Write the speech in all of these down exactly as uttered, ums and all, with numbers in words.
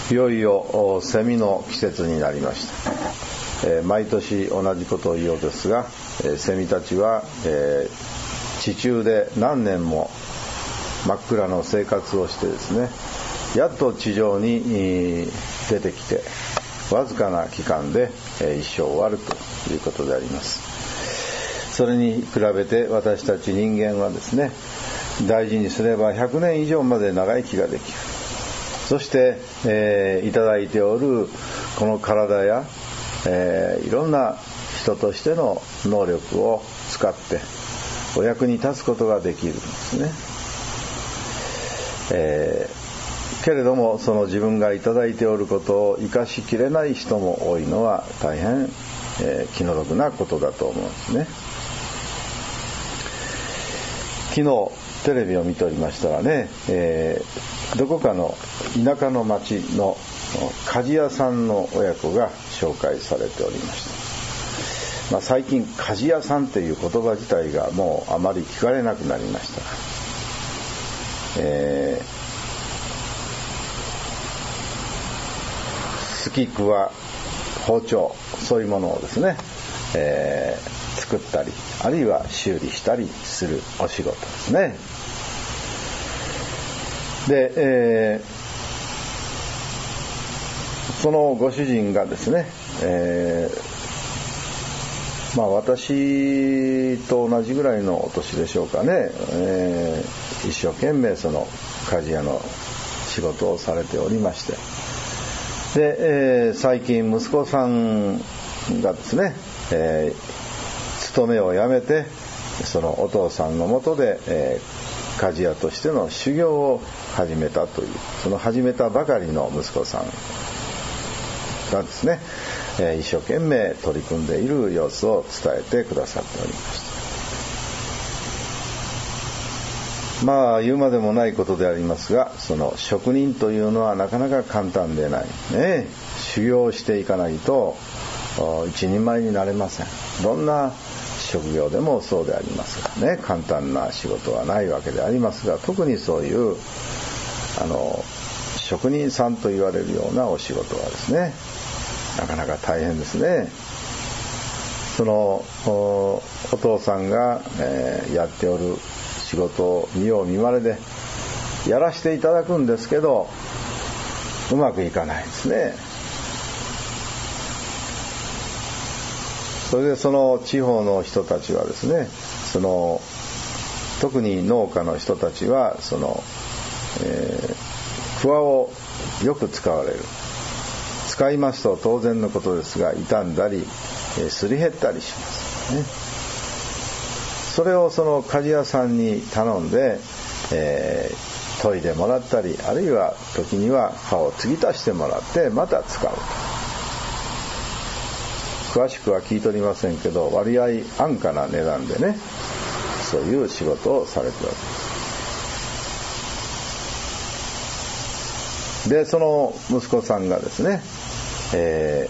いよいよセミの季節になりました。えー、毎年同じことを言おうですが、えー、セミたちは、えー、地中で何年も真っ暗の生活をしてですね、やっと地上に出てきてわずかな期間で、えー、一生終わるということであります。それに比べて私たち人間はですね、大事にすればひゃくねん以上まで長生きができる。そして、えー、いただいておるこの体や、えー、いろんな人としての能力を使ってお役に立つことができるんですね。えー、けれどもその自分がいただいておることを生かしきれない人も多いのは大変、えー、気の毒なことだと思うんですね。昨日テレビを見ておりましたらね、えー、どこかの田舎の町の鍛冶屋さんの親子が紹介されておりました。まあ、最近鍛冶屋さんという言葉自体がもうあまり聞かれなくなりましたが、えー、すきくわ、包丁、そういうものをですね、えー、作ったりあるいは修理したりするお仕事ですね。で、えー、そのご主人がですね、えー、まあ私と同じぐらいのお年でしょうかね、えー、一生懸命その鍛冶屋の仕事をされておりまして、で、えー、最近息子さんがですね、えー、勤めを辞めてそのお父さんの下で、えー、鍛冶屋としての修行を始めたという、その始めたばかりの息子さんがですね、えー、一生懸命取り組んでいる様子を伝えてくださっておりました。まあ言うまでもないことでありますが、その職人というのはなかなか簡単でないね。修行していかないと一人前になれません。どんな職業でもそうでありますがね、簡単な仕事はないわけでありますが、特にそういうあの職人さんと言われるようなお仕事はですね、なかなか大変ですね。その お, お父さんが、えー、やっておる仕事を見よう見まねでやらせていただくんですけど、うまくいかないですね。それでその地方の人たちはですね、その特に農家の人たちはその、えー、クワをよく使われる。使いますと当然のことですが傷んだり、えー、すり減ったりしますね。それをその鍛冶屋さんに頼んで、えー、研いでもらったり、あるいは時には刃を継ぎ足してもらってまた使うと。詳しくは聞いておりませんけど、割合安価な値段でね、そういう仕事をされております。で、その息子さんがですね、え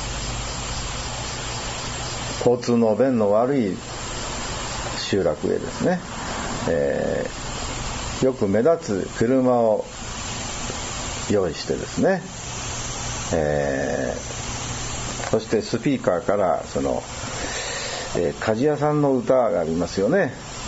ー、交通の便の悪い集落へですね、えー、よく目立つ車を用意してですね、えー、そしてスピーカーからその、えー、鍛冶屋さんの歌がありますよね、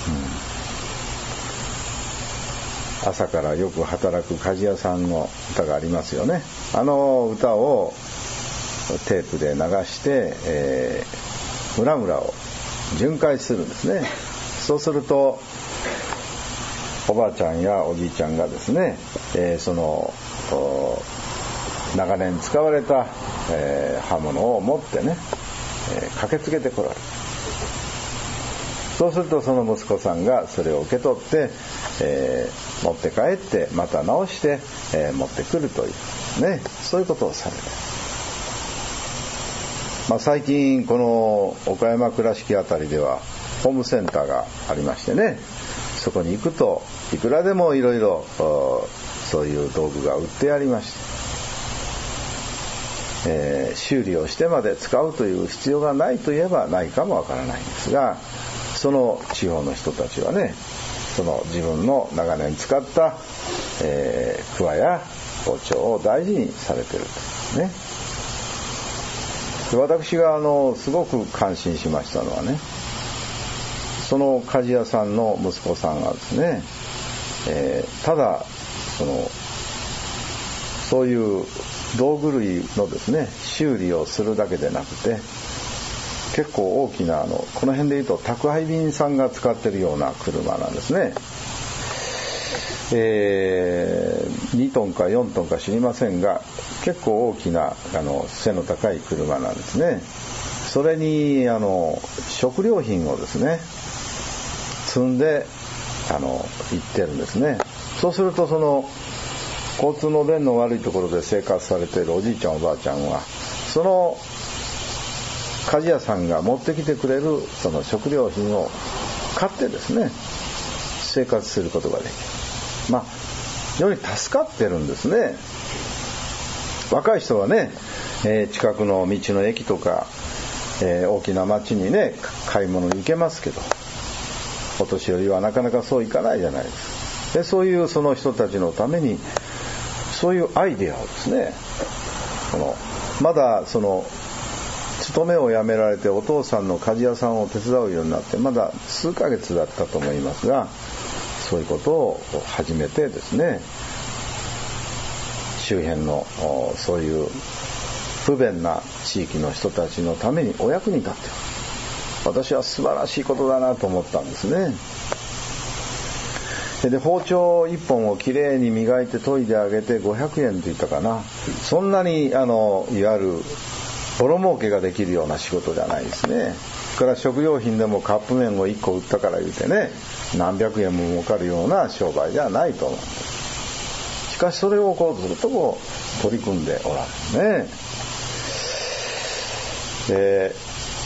うん、朝からよく働く鍛冶屋さんの歌がありますよね。あの歌をテープで流して、えー、村々を巡回するんですね。そうするとおばあちゃんやおじいちゃんがですね、えー、その長年使われた、えー、刃物を持ってね、えー、駆けつけてこられる。そうするとその息子さんがそれを受け取って、えー、持って帰ってまた直して、えー、持ってくるというね、そういうことをされる。まあ、最近この岡山倉敷あたりではホームセンターがありましてね、そこに行くといくらでもいろいろそういう道具が売ってありまして、えー、修理をしてまで使うという必要がないといえばないかもわからないんですが、その地方の人たちはね、その自分の長年使った、えー、桑や包丁を大事にされているとね。で私があのすごく感心しましたのはね、その鍛冶屋さんの息子さんがですね、えー、ただそのそういう道具類のですね修理をするだけでなくて、結構大きなあのこの辺でいうと宅配便さんが使ってるような車なんですね。えー、にトンかよんトンか知りませんが、結構大きなあの背の高い車なんですね。それにあの食料品をですね積んであの行ってるんですね。そうするとその交通の便の悪いところで生活されているおじいちゃんおばあちゃんは、その鍛冶屋さんが持ってきてくれるその食料品を買ってですね生活することができる。まあ非常に助かってるんですね。若い人はね、えー、近くの道の駅とか、えー、大きな町にね買い物に行けますけど、お年寄りはなかなかそういかないじゃないですか。でそういうその人たちのためにそういうアイデアをですね、このまだその勤めを辞められてお父さんの鍛冶屋さんを手伝うようになってまだ数ヶ月だったと思いますが、そういうことを始めてですね、周辺のそういう不便な地域の人たちのためにお役に立っている。私は素晴らしいことだなと思ったんですね。で包丁いっぽんをきれいに磨いて研いであげてごひゃくえんって言ったかな。そんなにあのいわゆるボロ儲けができるような仕事じゃないですね。それから食料品でもカップ麺をいっこ売ったから言うてね何百円も儲かるような商売じゃないと思うんです。しかしそれをこうずっとこう取り組んでおられるね。で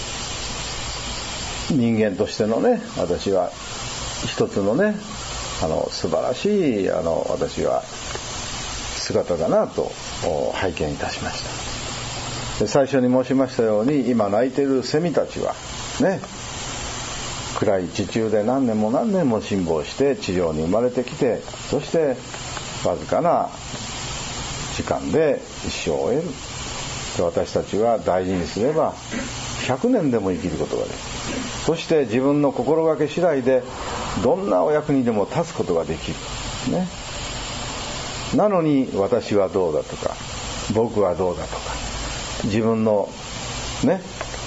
人間としてのね、私は一つのねあの素晴らしいあの私は姿だなと拝見いたしました。で最初に申しましたように、今泣いているセミたちはね、暗い地中で何年も何年も辛抱して地上に生まれてきて、そしてわずかな時間で一生を終える。で私たちは大事にすればひゃくねんでも生きることができる。そして自分の心がけ次第でどんなお役にでも立つことができる、ね、なのに私はどうだとか僕はどうだとか自分のね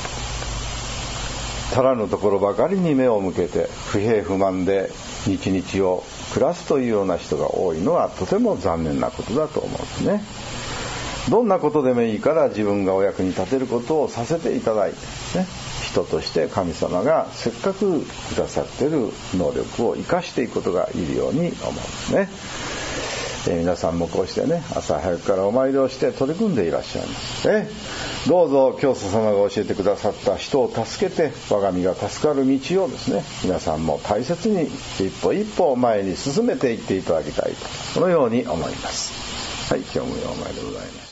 足らぬところばかりに目を向けて不平不満で日々を暮らすというような人が多いのはとても残念なことだと思うんですね。どんなことでもいいから自分がお役に立てることをさせていただいて、ね、人として神様がせっかくくださっている能力を生かしていくことがいるように思うんですね。えー、皆さんもこうしてね朝早くからお参りをして取り組んでいらっしゃいます、ね、どうぞ教祖様が教えてくださった人を助けて我が身が助かる道をですね皆さんも大切に一歩一歩前に進めていっていただきたいとこのように思います。はい、今日もお参りでございます。